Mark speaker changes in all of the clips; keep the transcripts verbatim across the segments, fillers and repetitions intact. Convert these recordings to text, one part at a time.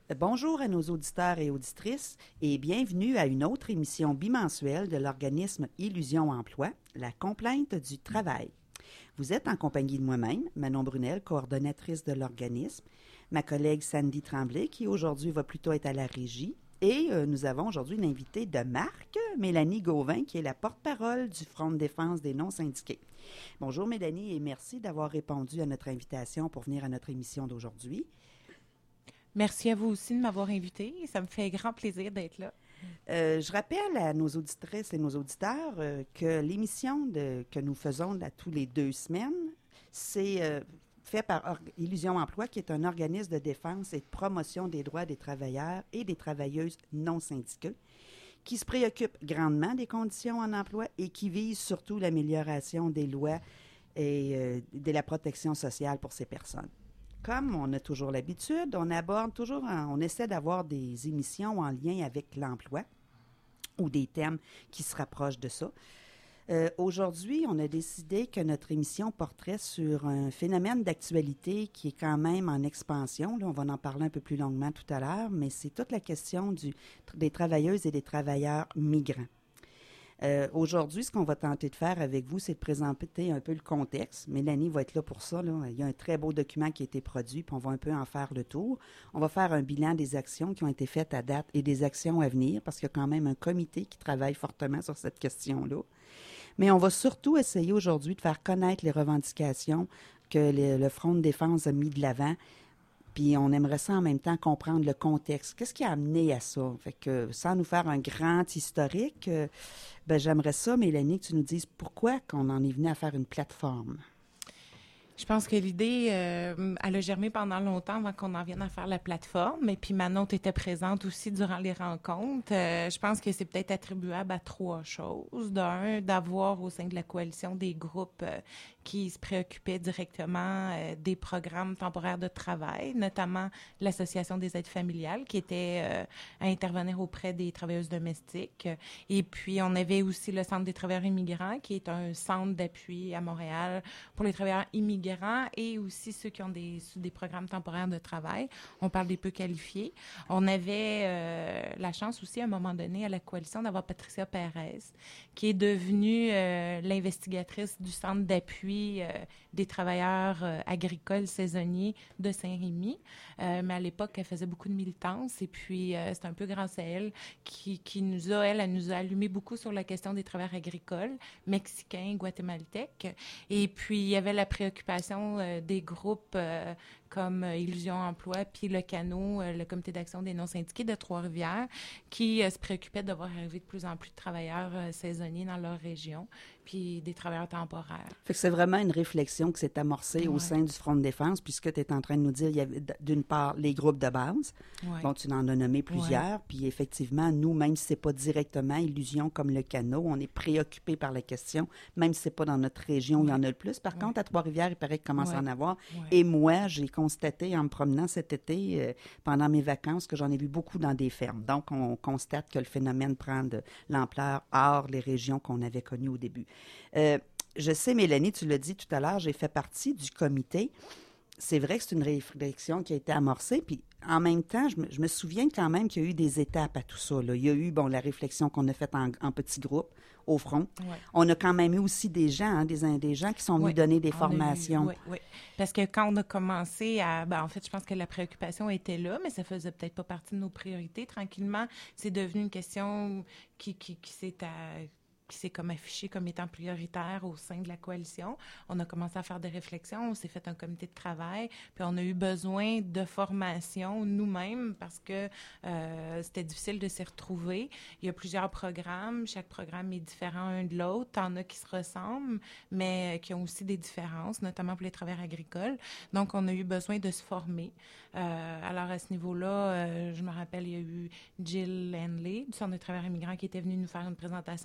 Speaker 1: Bonjour à nos auditeurs et auditrices et bienvenue à une autre émission bimensuelle de l'organisme Illusion Emploi, la complainte du travail. Vous êtes en compagnie de moi-même, Manon Brunel, coordonnatrice de l'organisme, ma collègue Sandy Tremblay, qui aujourd'hui va plutôt être à la régie, et euh, nous avons aujourd'hui une invitée de marque, Mélanie Gauvin, qui est la porte-parole du Front de défense des non-syndiqués. Bonjour Mélanie et merci d'avoir répondu à notre invitation pour venir à notre émission d'aujourd'hui.
Speaker 2: Merci à vous aussi de m'avoir invitée. Ça me fait grand plaisir d'être là.
Speaker 1: Euh, je rappelle à nos auditrices et nos auditeurs euh, que l'émission de, que nous faisons là, tous les deux semaines, c'est euh, fait par Or- Illusion Emploi, qui est un organisme de défense et de promotion des droits des travailleurs et des travailleuses non syndiqués, qui se préoccupe grandement des conditions en emploi et qui vise surtout l'amélioration des lois et euh, de la protection sociale pour ces personnes. Comme on a toujours l'habitude, on aborde toujours, on essaie d'avoir des émissions en lien avec l'emploi ou des thèmes qui se rapprochent de ça. Euh, aujourd'hui, on a décidé que notre émission porterait sur un phénomène d'actualité qui est quand même en expansion. Là, on va en parler un peu plus longuement tout à l'heure, mais c'est toute la question du, des travailleuses et des travailleurs migrants. Euh, aujourd'hui, ce qu'on va tenter de faire avec vous, c'est de présenter un peu le contexte. Mélanie va être là pour ça. Là. Il y a un très beau document qui a été produit, puis on va un peu en faire le tour. On va faire un bilan des actions qui ont été faites à date et des actions à venir, parce qu'il y a quand même un comité qui travaille fortement sur cette question-là. Mais on va surtout essayer aujourd'hui de faire connaître les revendications que le, le Front de défense a mis de l'avant. Puis on aimerait ça en même temps comprendre le contexte. Qu'est-ce qui a amené à ça? Fait que sans nous faire un grand historique, euh, ben j'aimerais ça, Mélanie, que tu nous dises pourquoi qu'on en est venu à faire une plateforme.
Speaker 2: Je pense que l'idée, euh, elle a germé pendant longtemps avant qu'on en vienne à faire la plateforme. Et puis Manon, tu étais présente aussi durant les rencontres. Euh, je pense que c'est peut-être attribuable à trois choses. D'un, d'avoir au sein de la coalition des groupes euh, qui se préoccupaient directement euh, des programmes temporaires de travail, notamment l'Association des aides familiales qui était euh, à intervenir auprès des travailleuses domestiques. Et puis, on avait aussi le Centre des travailleurs immigrants qui est un centre d'appui à Montréal pour les travailleurs immigrants et aussi ceux qui ont des, des programmes temporaires de travail. On parle des peu qualifiés. On avait euh, la chance aussi, à un moment donné, à la coalition, d'avoir Patricia Pérez, qui est devenue euh, l'investigatrice du centre d'appui euh, des travailleurs euh, agricoles saisonniers de Saint-Rémy. Euh, mais à l'époque, elle faisait beaucoup de militance et puis euh, c'est un peu grâce à elle qui, qui nous a, elle, elle nous a allumé beaucoup sur la question des travailleurs agricoles, mexicains, guatémaltèques. Et puis, il y avait la préoccupation euh, des groupes euh, comme euh, Illusion Emploi, puis le Canot, euh, le Comité d'action des non-syndiqués de Trois-Rivières, qui euh, se préoccupaient de voir arriver de plus en plus de travailleurs euh, saisonniers dans leur région, puis des travailleurs temporaires.
Speaker 1: Fait que c'est vraiment une réflexion qui s'est amorcée
Speaker 2: Ouais.
Speaker 1: au sein du Front de défense, puisque tu es en train de nous dire, il y avait d'une part les groupes de base,
Speaker 2: Ouais.
Speaker 1: bon, tu en as nommé plusieurs,
Speaker 2: Ouais.
Speaker 1: puis effectivement, nous, même si c'est pas directement Illusion comme le Canot, on est préoccupés par la question, même si c'est pas dans notre région,
Speaker 2: Ouais.
Speaker 1: il y en a le plus. Par
Speaker 2: Ouais.
Speaker 1: contre, à Trois-Rivières, il paraît qu'il commence
Speaker 2: Ouais.
Speaker 1: à en avoir.
Speaker 2: Ouais.
Speaker 1: Et moi, j'ai constaté en me promenant cet été, euh, pendant mes vacances, que j'en ai vu beaucoup dans des fermes. Donc, on constate que le phénomène prend de l'ampleur hors les régions qu'on avait connues au début. Euh, je sais, Mélanie, tu l'as dit tout à l'heure, j'ai fait partie du comité. C'est vrai que c'est une réflexion qui a été amorcée, puis en même temps, je me, je me souviens quand même qu'il y a eu des étapes à tout ça, là. Il y a eu, bon, la réflexion qu'on a faite en, en petits groupes, au front.
Speaker 2: Ouais.
Speaker 1: On a quand même eu aussi des gens, hein, des, des gens qui sont venus
Speaker 2: Oui,
Speaker 1: donner des
Speaker 2: on a
Speaker 1: formations.
Speaker 2: eu- oui, oui. Parce que quand on a commencé à... Ben, en fait, je pense que la préoccupation était là, mais ça faisait peut-être pas partie de nos priorités. Tranquillement, c'est devenu une question qui, qui, qui s'est à- qui s'est comme affiché comme étant prioritaire au sein de la coalition. On a commencé à faire des réflexions, on s'est fait un comité de travail, puis on a eu besoin de formation nous-mêmes parce que euh, c'était difficile de s'y retrouver. Il y a plusieurs programmes, chaque programme est différent un de l'autre. T'en as qui se ressemblent, mais qui ont aussi des différences, notamment pour les travailleurs agricoles. Donc, on a eu besoin de se former. Euh, alors, à ce niveau-là, euh, je me rappelle, il y a eu Jill Henley, du Centre de travailleurs immigrants, qui était venue nous faire une présentation sur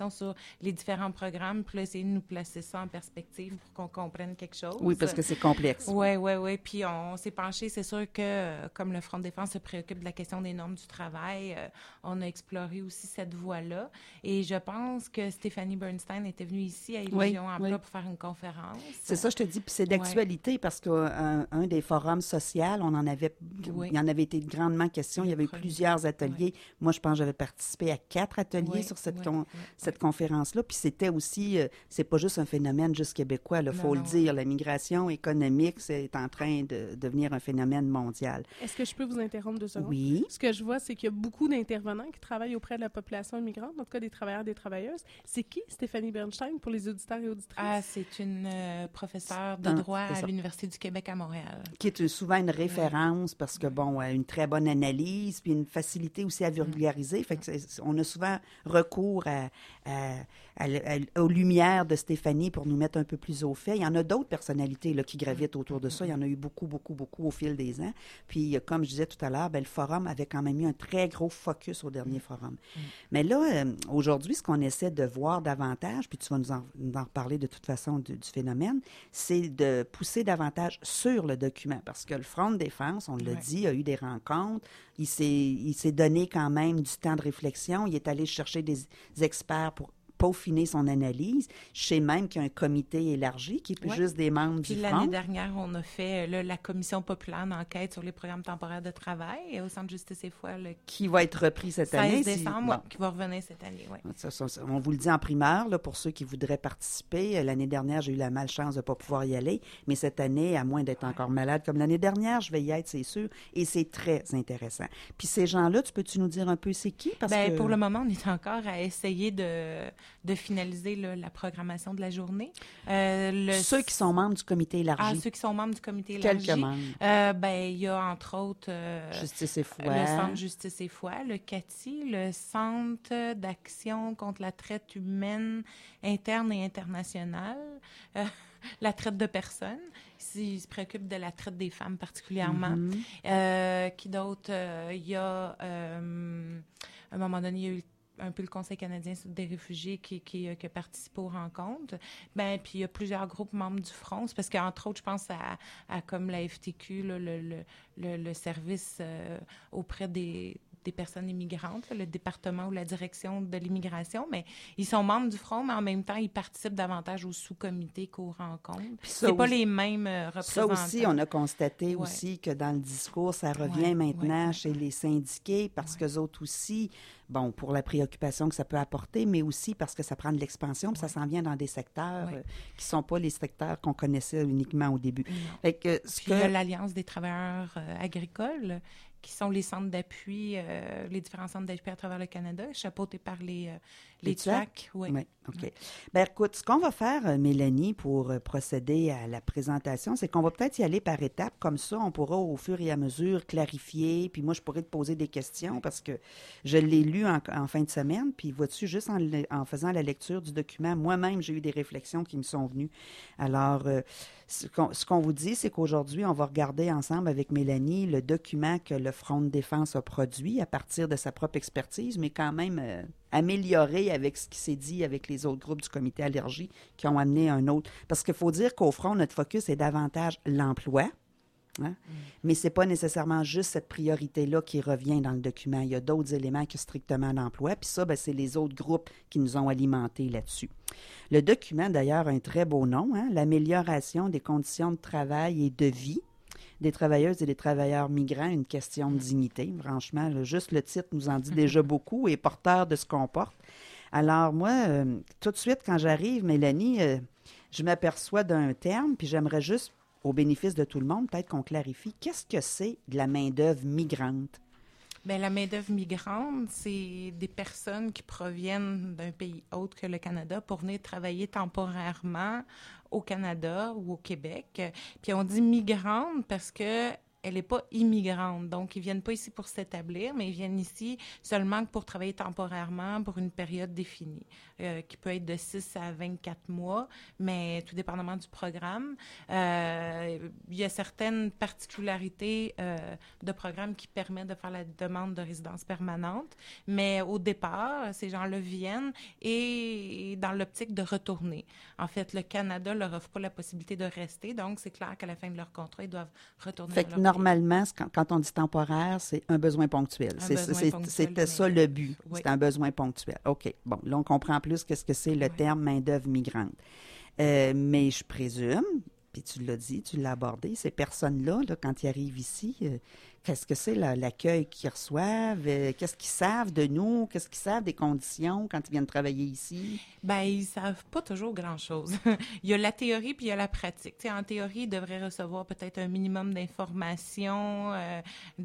Speaker 2: les différents programmes, puis là, essayer de nous placer ça en perspective pour qu'on comprenne quelque chose.
Speaker 1: Oui, parce que c'est complexe.
Speaker 2: Oui, oui, oui. Puis on s'est penché, c'est sûr que, euh, comme le Front de défense se préoccupe de la question des normes du travail, euh, on a exploré aussi cette voie-là. Et je pense que Stéphanie Bernstein était venue ici à Illusion
Speaker 1: oui,
Speaker 2: Emploi
Speaker 1: oui.
Speaker 2: pour faire une conférence.
Speaker 1: C'est ça, je te dis, puis c'est d'actualité, ouais. parce qu'un un des forums sociaux, on en avait, oui. il y en avait été grandement question, il y avait eu plusieurs ateliers. Oui. Moi, je pense que j'avais participé à quatre ateliers oui, sur cette, oui, con, oui, cette oui. conférence-là, puis c'était aussi, euh, c'est pas juste un phénomène juste québécois, il faut le dire, la migration économique, c'est en train de devenir un phénomène mondial.
Speaker 3: Est-ce que je peux vous interrompre deux secondes?
Speaker 1: Oui.
Speaker 3: Ce que je vois, c'est qu'il y a beaucoup d'intervenants qui travaillent auprès de la population immigrante, en tout cas des travailleurs, des travailleuses. C'est qui, Stéphanie Bernstein, pour les auditeurs et auditrices?
Speaker 2: Ah, c'est une euh, professeure de droit à l'Université du Québec à Montréal.
Speaker 1: Qui est souvent une référence, oui. parce que, bon, une très bonne analyse, puis une facilité aussi à vulgariser. Oui. Fait que on a souvent recours à, à, à, à, aux lumières de Stéphanie pour nous mettre un peu plus au fait. Il y en a d'autres personnalités là, qui gravitent autour de ça. Il y en a eu beaucoup, beaucoup, beaucoup au fil des ans. Puis, comme je disais tout à l'heure, ben, le forum avait quand même eu un très gros focus au dernier forum. Mm. Mais là, euh, aujourd'hui, ce qu'on essaie de voir davantage, puis tu vas nous en, nous en reparler de toute façon du, du phénomène, c'est de pousser davantage sur le document. Parce que le Front de défense, on l'a ouais. dit, a eu des rencontres. Il s'est, il s'est donné quand même du temps de réflexion. Il est allé chercher des experts pour peaufiner son analyse. Je sais même qu'il y a un comité élargi qui est plus ouais. juste des membres
Speaker 2: Puis
Speaker 1: du
Speaker 2: l'année
Speaker 1: Front.
Speaker 2: dernière, on a fait là, la commission populaire d'enquête sur les programmes temporaires de travail au Centre Justice et Foi. Le...
Speaker 1: Qui va être repris cette année.
Speaker 2: seize décembre,
Speaker 1: si...
Speaker 2: bon. ouais, qui va revenir cette année, oui.
Speaker 1: Ça, ça, ça, on vous le dit en primeur, là, pour ceux qui voudraient participer. L'année dernière, j'ai eu la malchance de ne pas pouvoir y aller, mais cette année, à moins d'être ouais. encore malade comme l'année dernière, je vais y être, c'est sûr, et c'est très intéressant. Puis ces gens-là, tu peux-tu nous dire un peu c'est qui? Parce
Speaker 2: Bien,
Speaker 1: que...
Speaker 2: pour le moment, on est encore à essayer de, de finaliser là, la programmation de la journée.
Speaker 1: Euh, le... Ceux qui sont membres du comité élargi.
Speaker 2: Ah, ceux qui sont membres du comité élargi.
Speaker 1: Quelques membres.
Speaker 2: Euh, ben, il y a entre autres euh,
Speaker 1: Justice et Foi.
Speaker 2: Le Centre Justice et Foi, le C A T I, le Centre d'action contre la traite humaine interne et internationale, euh, la traite de personnes. Ils se préoccupent de la traite des femmes particulièrement. Mm-hmm. Euh, qui d'autre? Euh, il y a, euh, à un moment donné, il y a eu un peu le Conseil canadien des réfugiés qui, qui, qui a participé aux rencontres. Ben, puis il y a plusieurs groupes membres du Front. C'est parce qu'entre autres, je pense à, à comme la F T Q, là, le, le, le, le service euh, auprès des des personnes immigrantes, là, le département ou la direction de l'immigration, mais ils sont membres du Front, mais en même temps, ils participent davantage aux sous-comités qu'aux rencontres. C'est aussi, pas les mêmes euh, représentants.
Speaker 1: Ça aussi, on a constaté ouais. aussi que dans le discours, ça revient ouais, maintenant ouais, chez ouais. les syndiqués, parce ouais. qu'eux autres aussi, bon, pour la préoccupation que ça peut apporter, mais aussi parce que ça prend de l'expansion, puis ouais. ça s'en vient dans des secteurs ouais. euh, qui ne sont pas les secteurs qu'on connaissait uniquement au début. Fait que, ce
Speaker 2: puis
Speaker 1: que...
Speaker 2: il y a l'Alliance des travailleurs euh, agricoles, qui sont les centres d'appui, euh, les différents centres d'appui à travers le Canada, chapeautés par les, euh, les, les T U A C. Oui,
Speaker 1: oui OK.
Speaker 2: Oui.
Speaker 1: Bien, écoute, ce qu'on va faire, Mélanie, pour procéder à la présentation, c'est qu'on va peut-être y aller par étapes. Comme ça, on pourra au fur et à mesure clarifier, puis moi, je pourrais te poser des questions parce que je l'ai lu en, en fin de semaine, puis vois-tu, juste en, en faisant la lecture du document, moi-même, j'ai eu des réflexions qui me sont venues. Alors, euh, ce, qu'on, ce qu'on vous dit, c'est qu'aujourd'hui, on va regarder ensemble avec Mélanie le document que le Front de défense a produit à partir de sa propre expertise, mais quand même euh, amélioré avec ce qui s'est dit avec les autres groupes du comité allergie qui ont amené un autre. Parce qu'il faut dire qu'au Front, notre focus est davantage l'emploi, hein? Mm. Mais ce n'est pas nécessairement juste cette priorité-là qui revient dans le document. Il y a d'autres éléments que strictement l'emploi, puis ça, bien, c'est les autres groupes qui nous ont alimentés là-dessus. Le document, d'ailleurs, a un très beau nom, hein? L'amélioration des conditions de travail et de vie des travailleuses et des travailleurs migrants, une question de dignité. Franchement, là, juste le titre nous en dit déjà beaucoup et est porteur de ce qu'on porte. Alors moi, euh, tout de suite, quand j'arrive, Mélanie, euh, je m'aperçois d'un terme, puis j'aimerais juste, au bénéfice de tout le monde, peut-être qu'on clarifie, qu'est-ce que c'est de la main-d'œuvre migrante?
Speaker 2: Bien, la main-d'œuvre migrante, c'est des personnes qui proviennent d'un pays autre que le Canada pour venir travailler temporairement au Canada ou au Québec. Puis on dit migrante parce que elle n'est pas immigrante. Donc, ils ne viennent pas ici pour s'établir, mais ils viennent ici seulement pour travailler temporairement pour une période définie, euh, qui peut être de six à vingt-quatre mois, mais tout dépendamment du programme. Euh, il y a certaines particularités euh, de programme qui permettent de faire la demande de résidence permanente, mais au départ, ces gens-là viennent et, et dans l'optique de retourner. En fait, le Canada ne leur offre pas la possibilité de rester, donc c'est clair qu'à la fin de leur contrat, ils doivent retourner
Speaker 1: Fait
Speaker 2: dans
Speaker 1: que
Speaker 2: leur
Speaker 1: normalement, quand, quand on dit temporaire, c'est un besoin ponctuel.
Speaker 2: Un
Speaker 1: C'est-
Speaker 2: besoin
Speaker 1: c'est-
Speaker 2: ponctuel
Speaker 1: C'était
Speaker 2: de
Speaker 1: ça
Speaker 2: main-d'œuvre.
Speaker 1: le but.
Speaker 2: Oui.
Speaker 1: C'était un besoin ponctuel. OK. Bon, là, on comprend plus qu'est-ce que c'est le
Speaker 2: Oui.
Speaker 1: terme main-d'œuvre migrante. Euh, mais je présume, puis tu l'as dit, tu l'as abordé, ces personnes-là, là, quand ils arrivent ici, euh, qu'est-ce que c'est là, l'accueil qu'ils reçoivent? Euh, qu'est-ce qu'ils savent de nous? Qu'est-ce qu'ils savent des conditions quand ils viennent travailler ici?
Speaker 2: Ben, ils savent pas toujours grand-chose. Il y a la théorie puis il y a la pratique. Tu sais, en théorie, ils devraient recevoir peut-être un minimum d'informations euh,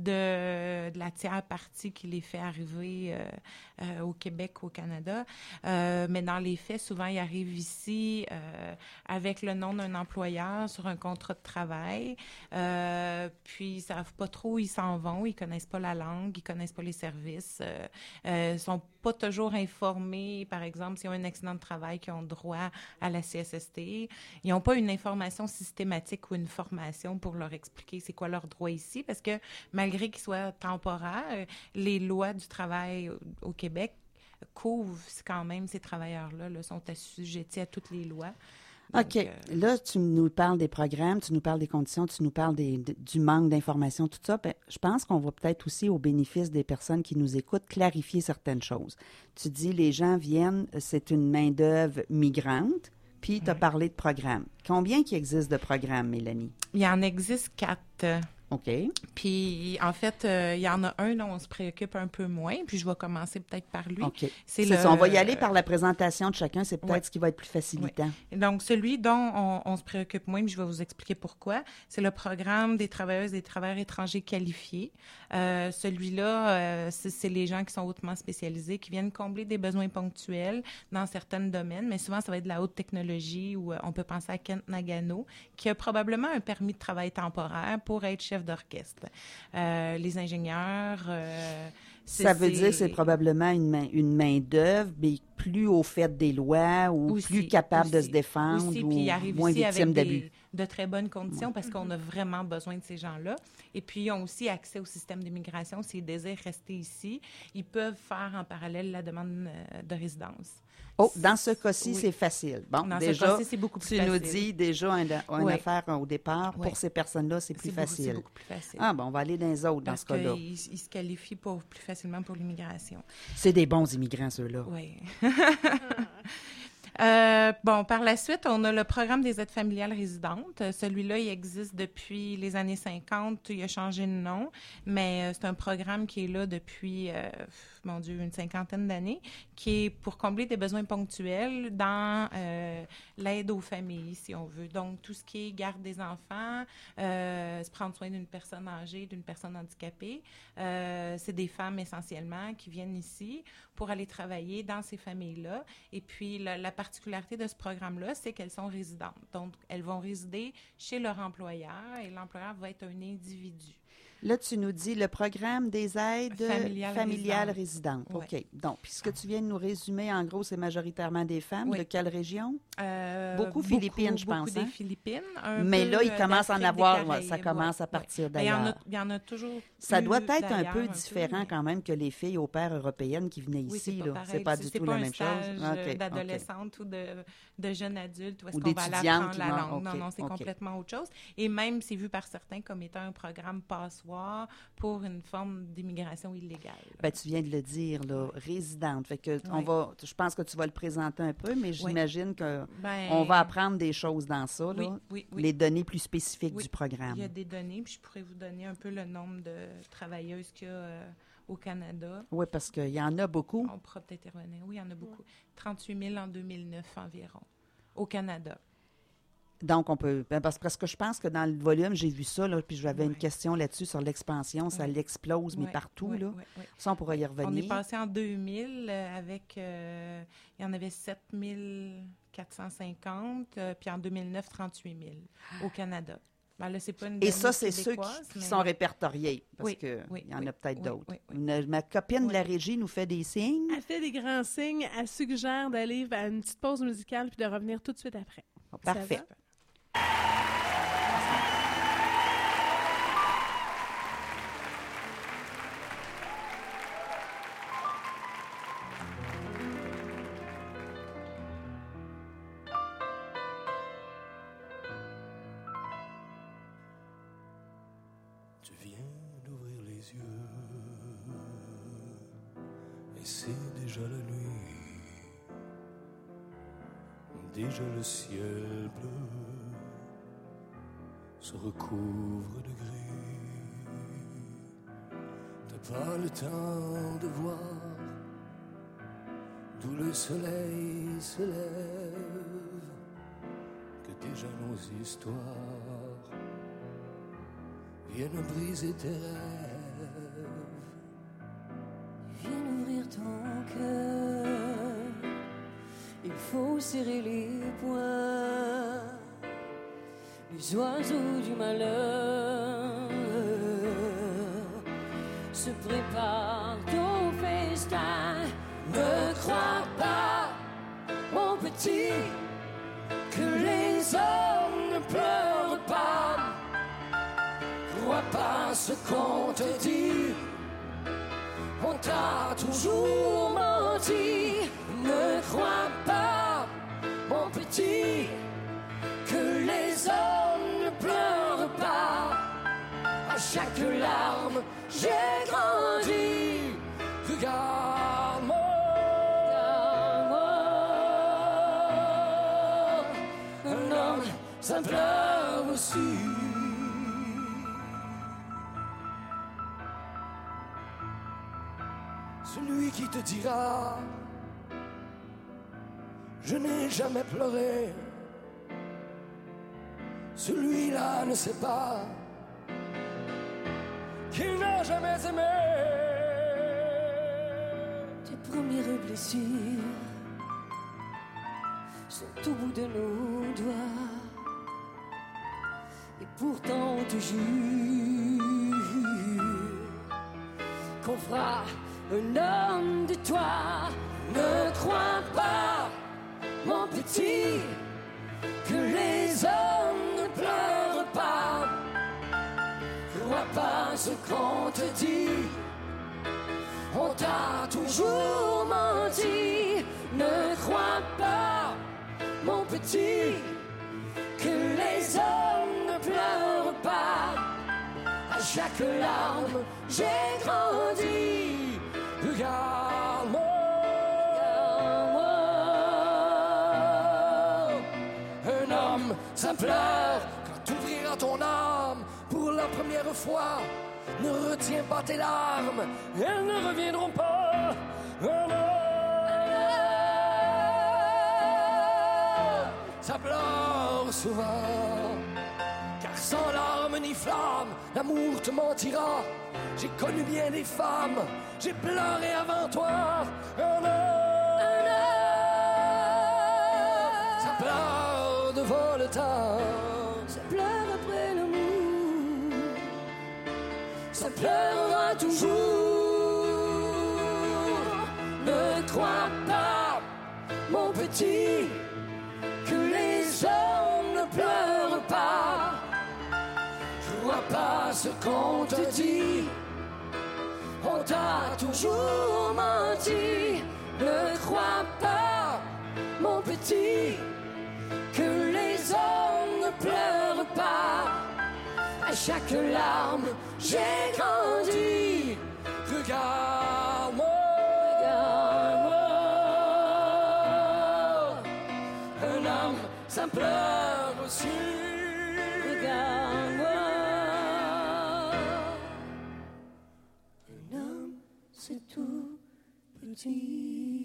Speaker 2: de, de la tiers partie qui les fait arriver euh, euh, au Québec, au Canada. Euh, mais dans les faits, souvent, ils arrivent ici euh, avec le nom d'un employeur sur un contrat de travail. Euh, puis, ils savent pas trop où ils s'en vont. Ils connaissent pas la langue, ils connaissent pas les services. Euh, euh, sont pas toujours informés, par exemple, s'ils ont un accident de travail, qu'ils ont droit à la C S S T. Ils n'ont pas une information systématique ou une formation pour leur expliquer c'est quoi leurs droits ici, parce que malgré qu'ils soient temporaires, les lois du travail au Québec couvrent quand même ces travailleurs-là, là, sont assujettis à toutes les lois. Donc,
Speaker 1: OK.
Speaker 2: euh,
Speaker 1: Là, tu nous parles des programmes, tu nous parles des conditions, tu nous parles des, de- du manque d'informations, tout ça. Ben, je pense qu'on va peut-être aussi, au bénéfice des personnes qui nous écoutent, clarifier certaines choses. Tu dis, les gens viennent, c'est une main-d'œuvre migrante, puis tu as
Speaker 2: Ouais.
Speaker 1: parlé de programmes. Combien qui existe de programmes, Mélanie?
Speaker 2: il en existe quatre.
Speaker 1: OK.
Speaker 2: Puis, en fait, euh, il y en a un dont on se préoccupe un peu moins, puis je vais commencer peut-être par lui.
Speaker 1: OK.
Speaker 2: C'est
Speaker 1: C'est
Speaker 2: le-
Speaker 1: ça, on va y aller par la présentation de chacun, c'est peut-être
Speaker 2: Ouais.
Speaker 1: ce qui va être plus facilitant.
Speaker 2: Et donc, celui dont on, on se préoccupe moins, puis je vais vous expliquer pourquoi, c'est le programme des travailleuses et des travailleurs étrangers qualifiés. Euh, celui-là, euh, c'est, c'est les gens qui sont hautement spécialisés, qui viennent combler des besoins ponctuels dans certains domaines, mais souvent, ça va être de la haute technologie, ou euh, on peut penser à Kent Nagano, qui a probablement un permis de travail temporaire pour être chef d'orchestre. Euh, les ingénieurs... euh, c'est-
Speaker 1: Ça veut
Speaker 2: c'est-
Speaker 1: dire que c'est probablement une main, une main-d'œuvre, mais plus au fait des lois ou
Speaker 2: Aussi,
Speaker 1: plus capable de
Speaker 2: aussi,
Speaker 1: se défendre
Speaker 2: aussi,
Speaker 1: ou
Speaker 2: puis ils arrivent
Speaker 1: moins
Speaker 2: ici
Speaker 1: victime
Speaker 2: avec
Speaker 1: d'abus.
Speaker 2: des, de très bonnes conditions parce qu'on a vraiment besoin de ces gens-là. Et puis, ils ont aussi accès au système d'immigration. S'ils désirent rester ici, ils peuvent faire en parallèle la demande euh, de résidence.
Speaker 1: Oh, dans ce cas-ci,
Speaker 2: Oui.
Speaker 1: c'est facile. Bon,
Speaker 2: Dans ce
Speaker 1: déjà,
Speaker 2: cas-ci, c'est beaucoup plus
Speaker 1: tu
Speaker 2: facile.
Speaker 1: nous dis déjà un- une
Speaker 2: Oui.
Speaker 1: affaire euh, au départ.
Speaker 2: Oui.
Speaker 1: Pour ces personnes-là, c'est plus
Speaker 2: C'est beaucoup, c'est
Speaker 1: facile.
Speaker 2: beaucoup plus facile.
Speaker 1: Ah, bon, on va aller dans les autres dans
Speaker 2: parce
Speaker 1: ce cas-là.
Speaker 2: qu'ils ils se qualifient pour, plus facilement pour l'immigration.
Speaker 1: C'est des bons immigrants, ceux-là.
Speaker 2: Oui. Euh, bon, par la suite, on a le programme des aides familiales résidentes. Euh, Celui-là, il existe depuis les années cinquante. Il a changé de nom, mais euh, c'est un programme qui est là depuis, euh, mon Dieu, une cinquantaine d'années, qui est pour combler des besoins ponctuels dans euh, l'aide aux familles, si on veut. Donc, tout ce qui est garde des enfants, euh, se prendre soin d'une personne âgée, d'une personne handicapée. Euh, c'est des femmes essentiellement qui viennent ici pour aller travailler dans ces familles-là. Et puis, la, la particularité de ce programme-là, c'est qu'elles sont résidentes. Donc, elles vont résider chez leur employeur et l'employeur va être un individu.
Speaker 1: Là, tu nous dis le programme des aides
Speaker 2: Familiales
Speaker 1: familiales
Speaker 2: résidentes.
Speaker 1: résidentes.
Speaker 2: Ouais.
Speaker 1: OK. Donc, puis ce que tu viens de nous résumer, en gros, c'est majoritairement des femmes.
Speaker 2: Oui.
Speaker 1: De quelle région?
Speaker 2: Euh,
Speaker 1: Beaucoup Philippines, je
Speaker 2: beaucoup
Speaker 1: pense,
Speaker 2: des
Speaker 1: hein?
Speaker 2: Philippines. un
Speaker 1: Mais
Speaker 2: peu,
Speaker 1: là, il
Speaker 2: euh,
Speaker 1: commence à en
Speaker 2: d'Afrique, des
Speaker 1: avoir, ouais,
Speaker 2: Caraïbes,
Speaker 1: ça commence
Speaker 2: ouais,
Speaker 1: à partir
Speaker 2: ouais. Mais il y en a-
Speaker 1: d'ailleurs.
Speaker 2: il y en a toujours
Speaker 1: Ça
Speaker 2: plus
Speaker 1: doit être un
Speaker 2: d'ailleurs,
Speaker 1: peu différent
Speaker 2: mais-
Speaker 1: quand même que les filles au père européennes qui venaient
Speaker 2: Oui,
Speaker 1: ici.
Speaker 2: c'est pas
Speaker 1: là.
Speaker 2: pareil.
Speaker 1: C'est pas du tout
Speaker 2: pas
Speaker 1: la
Speaker 2: un
Speaker 1: même
Speaker 2: stage,
Speaker 1: chose.
Speaker 2: euh,
Speaker 1: OK, OK.
Speaker 2: d'adolescente ou de, de jeune adulte où est-ce
Speaker 1: Ou
Speaker 2: qu'on va aller
Speaker 1: d'étudiante
Speaker 2: apprendre
Speaker 1: qui
Speaker 2: la
Speaker 1: vont-
Speaker 2: langue.
Speaker 1: OK,
Speaker 2: non, non, c'est
Speaker 1: OK.
Speaker 2: complètement autre chose. Et même, c'est vu par certains comme étant un programme passoire pour une forme d'immigration illégale.
Speaker 1: Ben, tu viens de le dire, là, résidente. Fait que on
Speaker 2: Oui.
Speaker 1: va, je pense que tu vas le présenter un peu, mais j'imagine qu'on
Speaker 2: Ben,
Speaker 1: va apprendre des choses dans ça,
Speaker 2: Oui,
Speaker 1: là,
Speaker 2: oui, oui.
Speaker 1: les données plus spécifiques
Speaker 2: Oui.
Speaker 1: du programme.
Speaker 2: Il y a des données, puis je pourrais vous donner un peu le nombre de travailleuses qu'il y a euh, au Canada.
Speaker 1: Oui, parce qu'il y en a beaucoup.
Speaker 2: On pourra peut-être y revenir. Oui, il y en a beaucoup. trente-huit mille en deux mille neuf environ, au Canada.
Speaker 1: Donc, on peut. ben, parce, parce que je pense que dans le volume, j'ai vu ça, là, puis j'avais
Speaker 2: Ouais.
Speaker 1: une question là-dessus sur l'expansion. Ça
Speaker 2: Ouais.
Speaker 1: l'explose, mais
Speaker 2: Ouais,
Speaker 1: partout,
Speaker 2: ouais,
Speaker 1: là.
Speaker 2: ouais, ouais.
Speaker 1: Ça, on pourra y
Speaker 2: On
Speaker 1: revenir.
Speaker 2: est passé en deux mille euh, avec, euh, il y en avait sept mille quatre cent cinquante, euh, puis en deux mille neuf, trente-huit mille au Canada. Ben là, c'est pas une
Speaker 1: Et ça,
Speaker 2: donnée
Speaker 1: c'est ceux qui,
Speaker 2: québécoise,
Speaker 1: qui
Speaker 2: mais-
Speaker 1: sont répertoriés, parce
Speaker 2: Oui,
Speaker 1: qu'il
Speaker 2: oui,
Speaker 1: y en
Speaker 2: oui,
Speaker 1: a peut-être
Speaker 2: oui,
Speaker 1: d'autres.
Speaker 2: oui, oui.
Speaker 1: Une- ma copine de
Speaker 2: Oui.
Speaker 1: la régie nous fait des signes.
Speaker 3: Elle fait des grands signes. Elle suggère d'aller à une petite pause musicale puis de revenir tout de suite après.
Speaker 1: Oh,
Speaker 3: Ça
Speaker 1: parfait.
Speaker 3: va?
Speaker 4: Tu viens d'ouvrir les yeux et c'est déjà la nuit, déjà le ciel bleu se recouvre de gris. T'as pas le temps de voir d'où le soleil se lève, que déjà nos histoires viennent briser tes rêves.
Speaker 5: Viens ouvrir ton cœur, il faut serrer les poings. Les oiseaux du malheur se préparent au festin. Ne crois pas, mon petit, que les hommes ne pleurent pas. Crois pas ce qu'on te dit, on t'a toujours menti. Ne crois pas, mon petit, que les hommes ne pleurent pas. À chaque larme, j'ai grandi. Regarde-moi, regarde-moi. Un homme, ça pleure aussi.
Speaker 4: Celui qui te dira je n'ai jamais pleuré, celui-là ne sait pas qu'il n'a jamais aimé.
Speaker 5: Tes premières blessures sont au bout de nos doigts, et pourtant on te jure qu'on fera un homme de toi. Ne crois pas, mon petit, que les hommes ne pleurent pas. Crois pas ce qu'on te dit, on t'a toujours menti. Ne crois pas, mon petit, que les hommes ne pleurent pas. À chaque larme, j'ai grandi.
Speaker 4: Regarde-moi,
Speaker 5: regarde-moi.
Speaker 4: un homme, ça pleure quand t'ouvriras ton âme pour la première fois. Ne retiens pas tes larmes, elles ne reviendront pas. Un homme, ça pleure souvent, car sans larmes ni flammes, l'amour te mentira. J'ai connu bien des femmes, j'ai pleuré avant toi. Un homme, ça pleure devant le temps,
Speaker 5: Ça pleure après l'amour, ça pleurera toujours. Ne crois pas, mon petit, que les hommes ne pleurent pas. Crois pas ce qu'on te dit, on t'a toujours menti. Ne crois pas, mon petit, que les hommes ne pleurent pas. À chaque larme, j'ai grandi.
Speaker 4: regarde-moi,
Speaker 5: Regarde-moi,
Speaker 4: un homme,
Speaker 5: ça pleure
Speaker 4: aussi.
Speaker 5: Regarde-moi, un homme, c'est tout petit.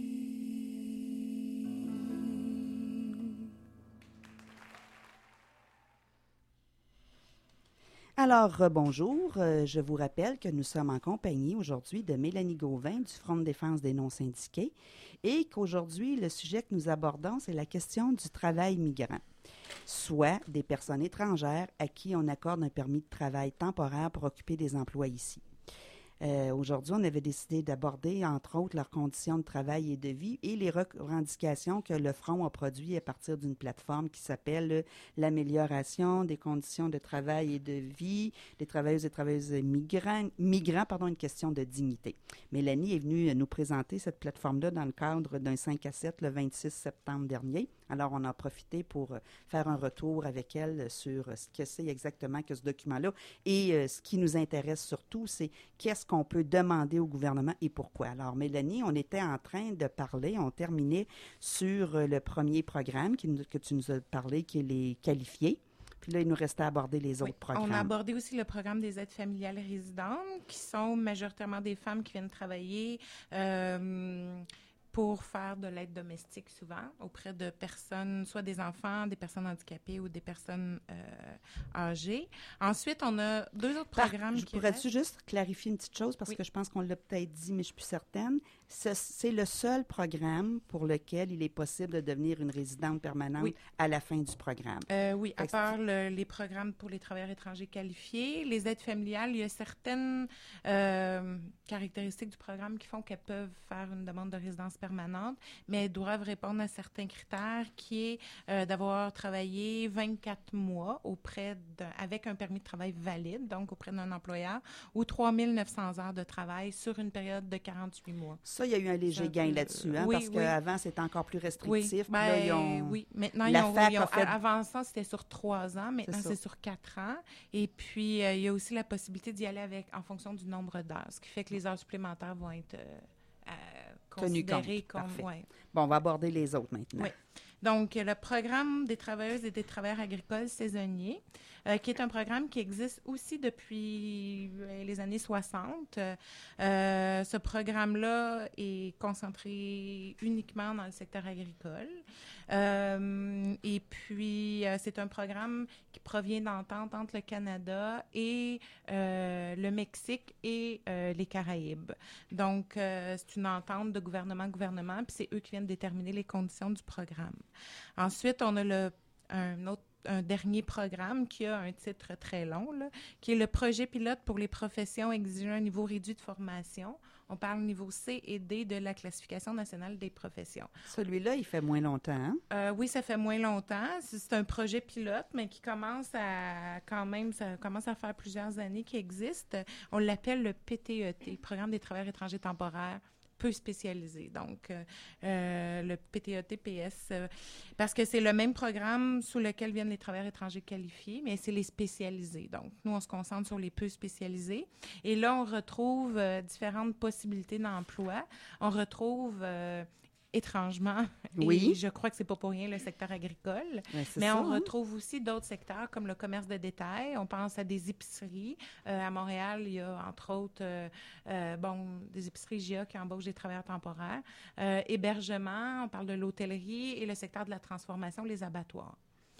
Speaker 1: Alors, euh, bonjour. Euh, je vous rappelle que nous sommes en compagnie aujourd'hui de Mélanie Gauvin du Front de défense des non-syndiqués et qu'aujourd'hui, le sujet que nous abordons, c'est la question du travail migrant, soit des personnes étrangères à qui on accorde un permis de travail temporaire pour occuper des emplois ici. Euh, aujourd'hui, on avait décidé d'aborder, entre autres, leurs conditions de travail et de vie et les revendications que le Front a produites à partir d'une plateforme qui s'appelle euh, l'amélioration des conditions de travail et de vie des travailleuses et travailleuses migrants, migrants, pardon, une question de dignité. Mélanie est venue nous présenter cette plateforme-là dans le cadre d'un cinq à sept le vingt-six septembre dernier. Alors, on a profité pour euh, faire un retour avec elle sur euh, ce que c'est exactement que ce document-là. Et euh, ce qui nous intéresse surtout, c'est qu'est-ce qu'on peut demander au gouvernement et pourquoi. Alors, Mélanie, on était en train de parler, on terminait sur euh, le premier programme qui, que tu nous as parlé, qui est les qualifiés. Puis là, il nous restait à aborder les autres
Speaker 2: oui,
Speaker 1: programmes.
Speaker 2: On a abordé aussi le programme des aides familiales résidentes, qui sont majoritairement des femmes qui viennent travailler euh, pour faire de l'aide domestique souvent auprès de personnes, soit des enfants, des personnes handicapées ou des personnes euh, âgées. Ensuite, on a deux autres programmes
Speaker 1: Par,
Speaker 2: qui
Speaker 1: pourrais-tu
Speaker 2: restent.
Speaker 1: juste clarifier une petite chose parce
Speaker 2: oui.
Speaker 1: que je pense qu'on l'a peut-être dit, mais je ne suis plus certaine. Ce, c'est le seul programme pour lequel il est possible de devenir une résidente permanente
Speaker 2: oui.
Speaker 1: à la fin du programme.
Speaker 2: Euh, oui, à
Speaker 1: Fait
Speaker 2: part le, les programmes pour les travailleurs étrangers qualifiés, les aides familiales, il y a certaines euh, caractéristiques du programme qui font qu'elles peuvent faire une demande de résidence permanente, mais elles doivent répondre à certains critères qui est euh, d'avoir travaillé vingt-quatre mois auprès d'un, avec un permis de travail valide, donc auprès d'un employeur, ou trois mille neuf cents heures de travail sur une période de quarante-huit mois.
Speaker 1: Ça, il y a eu un léger
Speaker 2: Ça
Speaker 1: gain
Speaker 2: peut-
Speaker 1: là-dessus, hein,
Speaker 2: oui,
Speaker 1: parce
Speaker 2: oui.
Speaker 1: qu'avant, c'était encore plus restrictif.
Speaker 2: Oui,
Speaker 1: Puis là,
Speaker 2: ben,
Speaker 1: ils ont...
Speaker 2: oui. Maintenant,
Speaker 1: la
Speaker 2: ils ont,
Speaker 1: fac
Speaker 2: ils ont-
Speaker 1: a fait-
Speaker 2: avant ça, c'était sur trois ans. Maintenant,
Speaker 1: C'est ça.
Speaker 2: c'est sur quatre ans. Et puis, euh, il y a aussi la possibilité d'y aller avec, en fonction du nombre d'heures, ce qui fait que les heures supplémentaires vont être euh, euh,
Speaker 1: Tenues
Speaker 2: considérées
Speaker 1: compte.
Speaker 2: comme...
Speaker 1: Parfait.
Speaker 2: Ouais.
Speaker 1: Bon, on va aborder les autres maintenant.
Speaker 2: Oui. Donc, le programme des travailleuses et des travailleurs agricoles saisonniers, euh, qui est un programme qui existe aussi depuis euh, les années soixante. Euh, ce programme-là est concentré uniquement dans le secteur agricole. Euh, et puis, euh, c'est un programme qui provient d'entente entre le Canada et euh, le Mexique et euh, les Caraïbes. Donc, euh, c'est une entente de gouvernement-gouvernement, puis c'est eux qui viennent déterminer les conditions du programme. Ensuite, on a le, un autre un dernier programme qui a un titre très long, là, qui est le projet pilote pour les professions exigeant un niveau réduit de formation. On parle niveau C et D de la classification nationale des professions.
Speaker 1: Celui-là, il fait moins longtemps, hein?
Speaker 2: Euh, oui, ça fait moins longtemps. C'est, c'est un projet pilote, mais qui commence à quand même, ça commence à faire plusieurs années qu'il existe. On l'appelle le P T E T, Programme des travailleurs étrangers temporaires peu spécialisé. Donc, euh, euh, le P T E T P S, euh, parce que c'est le même programme sous lequel viennent les travailleurs étrangers qualifiés, mais c'est les spécialisés. Donc, nous, on se concentre sur les peu spécialisés. Et là, on retrouve euh, différentes possibilités d'emploi. On retrouve... Euh, étrangement,
Speaker 1: Oui.
Speaker 2: et je crois que c'est pas pour rien le secteur agricole,
Speaker 1: Ouais, c'est
Speaker 2: mais
Speaker 1: ça,
Speaker 2: on
Speaker 1: hein?
Speaker 2: retrouve aussi d'autres secteurs comme le commerce de détail. On pense à des épiceries. Euh, à Montréal, il y a entre autres euh, euh, bon, des épiceries G I A qui embauchent des travailleurs temporaires. Euh, hébergement, on parle de l'hôtellerie et le secteur de la transformation, les abattoirs.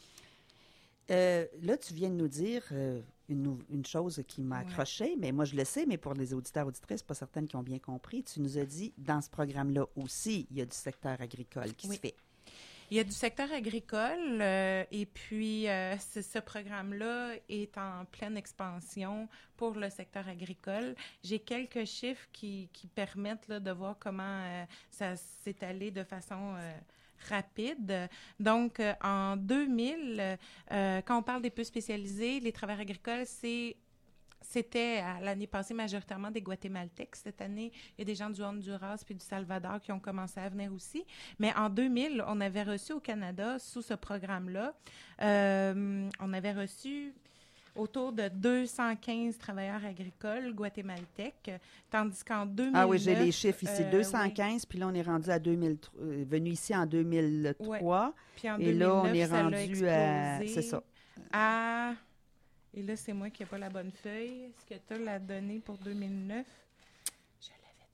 Speaker 1: Euh, là, tu viens de nous dire euh, une, nou- une chose qui m'a
Speaker 2: Ouais.
Speaker 1: accrochée, mais moi, je le sais, mais pour les auditeurs auditrices, pas certaines qui ont bien compris. Tu nous as dit, dans ce programme-là aussi, il y a du secteur agricole qui
Speaker 2: Oui.
Speaker 1: se fait.
Speaker 2: Il y a du secteur agricole euh, et puis euh, ce, ce programme-là est en pleine expansion pour le secteur agricole. J'ai quelques chiffres qui, qui permettent là, de voir comment euh, ça s'est allé de façon... Euh, rapide. Donc, euh, en deux mille, euh, quand on parle des peu spécialisés, les travailleurs agricoles, c'est C'était à l'année passée majoritairement des Guatémaltèques. Cette année, il y a des gens du Honduras puis du Salvador qui ont commencé à venir aussi. Mais en deux mille, on avait reçu au Canada, sous ce programme-là, euh, on avait reçu autour de deux cent quinze travailleurs agricoles guatémaltèques, tandis qu'en deux mille neuf...
Speaker 1: Ah oui, j'ai les chiffres ici,
Speaker 2: euh,
Speaker 1: deux cent
Speaker 2: oui.
Speaker 1: quinze, puis là, on est rendu à deux mille, euh, venu ici en deux mille trois,
Speaker 2: Puis en
Speaker 1: et là, on
Speaker 2: deux mille neuf,
Speaker 1: est
Speaker 2: ça l'a
Speaker 1: rendu à...
Speaker 2: explosé
Speaker 1: C'est ça.
Speaker 2: à... Et là, c'est moi qui n'ai pas la bonne feuille. Est-ce que tu as la donnée pour deux mille neuf? Je l'avais tantôt.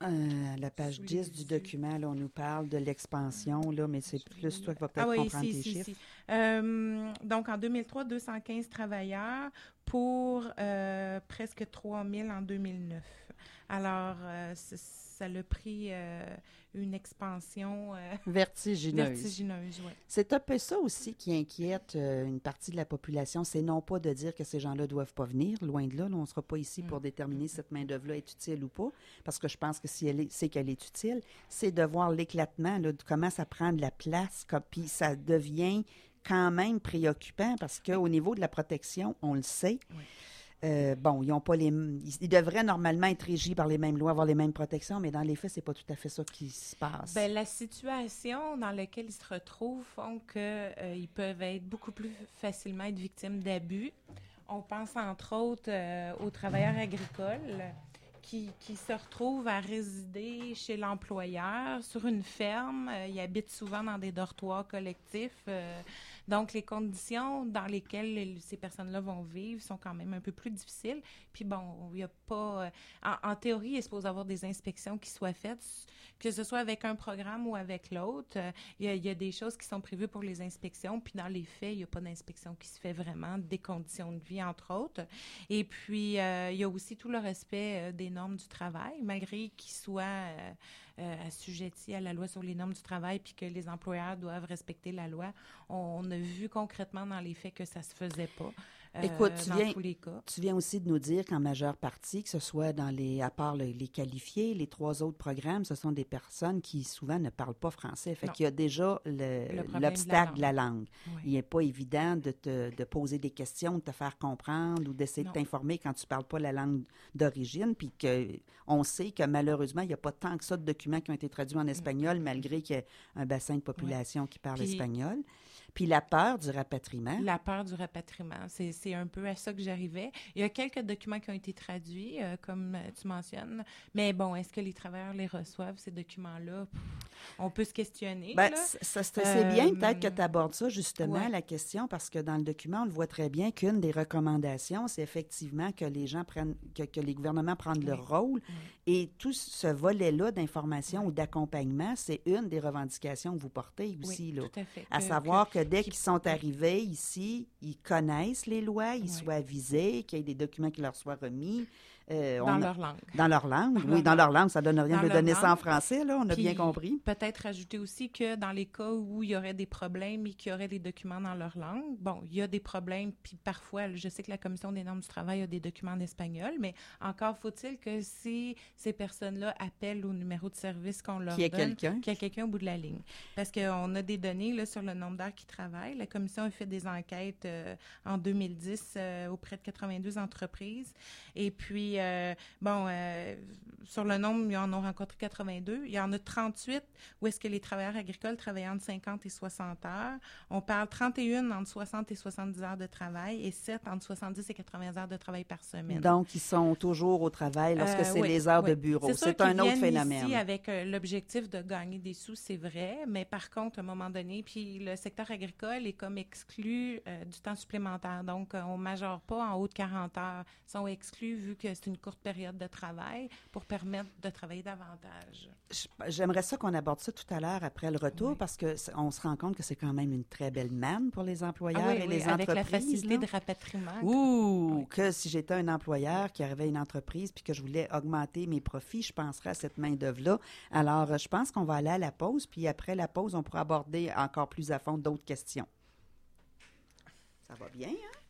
Speaker 1: Euh, la page dix du document, là, on nous parle de l'expansion, là, mais c'est plus toi qui vas peut-être
Speaker 2: ah oui,
Speaker 1: comprendre
Speaker 2: ici,
Speaker 1: tes
Speaker 2: ici,
Speaker 1: chiffres.
Speaker 2: ici. Euh, donc, en deux mille trois, deux cent quinze travailleurs pour euh, presque trois mille en deux mille neuf. Alors, euh, ça a pris euh, une expansion euh,
Speaker 1: vertigineuse.
Speaker 2: vertigineuse, oui.
Speaker 1: C'est un peu ça aussi qui inquiète euh, une partie de la population. C'est non pas de dire que ces gens-là ne doivent pas venir, loin de là. Là on ne sera pas ici pour déterminer si cette main-d'œuvre-là est utile ou pas, parce que je pense que si elle est, c'est qu'elle est utile, c'est de voir l'éclatement, là, de comment ça prend de la place, comme, puis ça devient quand même préoccupant, parce qu'au niveau de la protection, on le sait.
Speaker 2: Oui.
Speaker 1: Euh, bon, ils ont pas les, ils devraient normalement être régis par les mêmes lois, avoir les mêmes protections, mais dans les faits, c'est pas tout à fait ça qui se passe.
Speaker 2: Bien, la situation dans laquelle ils se retrouvent font qu'ils euh, peuvent être beaucoup plus facilement être victimes d'abus. On pense entre autres euh, aux travailleurs agricoles qui, qui se retrouvent à résider chez l'employeur sur une ferme. Euh, ils habitent souvent dans des dortoirs collectifs. Euh, Donc, les conditions dans lesquelles ces personnes-là vont vivre sont quand même un peu plus difficiles. Puis bon, il n'y a pas... Euh, en, en théorie, il est supposé avoir des inspections qui soient faites, que ce soit avec un programme ou avec l'autre. Euh, il, y a, il y a des choses qui sont prévues pour les inspections, puis dans les faits, il n'y a pas d'inspection qui se fait vraiment, des conditions de vie, entre autres. Et puis, euh, il y a aussi tout le respect euh, des normes du travail, malgré qu'ils soient... Euh, Euh, assujettis à la loi sur les normes du travail puis que les employeurs doivent respecter la loi. On, on a vu concrètement dans les faits que ça se faisait pas. Euh,
Speaker 1: Écoute, tu
Speaker 2: dans
Speaker 1: viens,
Speaker 2: tous les cas.
Speaker 1: tu viens aussi de nous dire qu'en majeure partie, que ce soit dans les, à part le, les qualifiés, les trois autres programmes, ce sont des personnes qui souvent ne parlent pas français. Fait
Speaker 2: Non.
Speaker 1: qu'il y a déjà le,
Speaker 2: Le
Speaker 1: l'obstacle de la langue.
Speaker 2: langue. Oui.
Speaker 1: Il n'est pas évident de te de poser des questions, de te faire comprendre ou d'essayer
Speaker 2: Non.
Speaker 1: de t'informer quand tu ne parles pas la langue d'origine. Puis qu'on sait que malheureusement, il n'y a pas tant que ça de documents qui ont été traduits en espagnol, mm. malgré qu'il y ait un bassin de population oui. qui parle Puis, espagnol. Puis la peur du rapatriement.
Speaker 2: La peur du rapatriement, c'est, c'est un peu à ça que j'arrivais. Il y a quelques documents qui ont été traduits, euh, comme tu mentionnes, mais bon, est-ce que les travailleurs les reçoivent, ces documents-là? On peut se questionner.
Speaker 1: Bien,
Speaker 2: là.
Speaker 1: Ça, c'est, c'est
Speaker 2: euh,
Speaker 1: bien peut-être que tu abordes ça, justement,
Speaker 2: ouais.
Speaker 1: la question, parce que dans le document, on le voit très bien qu'une des recommandations, c'est effectivement que les gens prennent, que, que les gouvernements prennent oui. leur rôle. Oui. Et tout ce volet-là d'information oui. ou d'accompagnement, c'est une des revendications que vous portez aussi,
Speaker 2: oui,
Speaker 1: là.
Speaker 2: Tout à fait.
Speaker 1: À
Speaker 2: que,
Speaker 1: savoir que, que dès
Speaker 2: qui...
Speaker 1: qu'ils sont arrivés ici, ils connaissent les lois, ils oui. soient avisés, qu'il y ait des documents qui leur soient remis.
Speaker 2: Euh, dans leur langue.
Speaker 1: Dans leur langue,
Speaker 2: dans
Speaker 1: oui,
Speaker 2: leur
Speaker 1: dans
Speaker 2: langue.
Speaker 1: leur langue. Ça donne rien
Speaker 2: dans
Speaker 1: de donner
Speaker 2: langue.
Speaker 1: Ça en français, là, on a
Speaker 2: Puis,
Speaker 1: bien compris.
Speaker 2: Peut-être rajouter aussi que dans les cas où il y aurait des problèmes et qu'il y aurait des documents dans leur langue, bon, il y a des problèmes, puis parfois, je sais que la Commission des normes du travail a des documents en espagnol, mais encore faut-il que si ces personnes-là appellent au numéro de service qu'on leur
Speaker 1: qu'il y ait
Speaker 2: donne,
Speaker 1: quelqu'un.
Speaker 2: qu'il y ait quelqu'un au bout de la ligne. Parce qu'on a des données là, sur le nombre d'heures qui travaillent. La Commission a fait des enquêtes euh, en deux mille dix euh, auprès de quatre-vingt-deux entreprises. Et puis, euh, bon, Euh, sur le nombre, ils en ont rencontré quatre-vingt-deux. Il y en a trente-huit où est-ce que les travailleurs agricoles travaillent entre cinquante et soixante heures. On parle trente et un entre soixante et soixante-dix heures de travail et sept entre soixante-dix et quatre-vingts heures de travail par semaine.
Speaker 1: Donc, ils sont toujours au travail lorsque euh, c'est
Speaker 2: oui,
Speaker 1: les heures
Speaker 2: oui.
Speaker 1: de bureau.
Speaker 2: C'est,
Speaker 1: c'est
Speaker 2: sûr
Speaker 1: un autre phénomène.
Speaker 2: Ici avec euh, l'objectif de gagner des sous, c'est vrai, mais par contre, à un moment donné, puis le secteur agricole est comme exclu euh, du temps supplémentaire. Donc, euh, on ne majeure pas en haut de quarante heures. Ils sont exclus vu que c'est une courte période de travail pour permettre de travailler davantage.
Speaker 1: J'aimerais ça qu'on aborde ça tout à l'heure après le retour oui. parce qu'on se rend compte que c'est quand même une très belle manne pour les employeurs
Speaker 2: ah oui,
Speaker 1: et
Speaker 2: oui,
Speaker 1: les
Speaker 2: avec
Speaker 1: entreprises.
Speaker 2: Avec la facilité
Speaker 1: là.
Speaker 2: de rapatriement.
Speaker 1: Ouh, oui. que si j'étais un employeur qui avait une entreprise puis que je voulais augmenter mes profits, je penserais à cette main-d'œuvre-là. Alors, je pense qu'on va aller à la pause, puis après la pause, on pourra aborder encore plus à fond d'autres questions. Ça va bien, hein?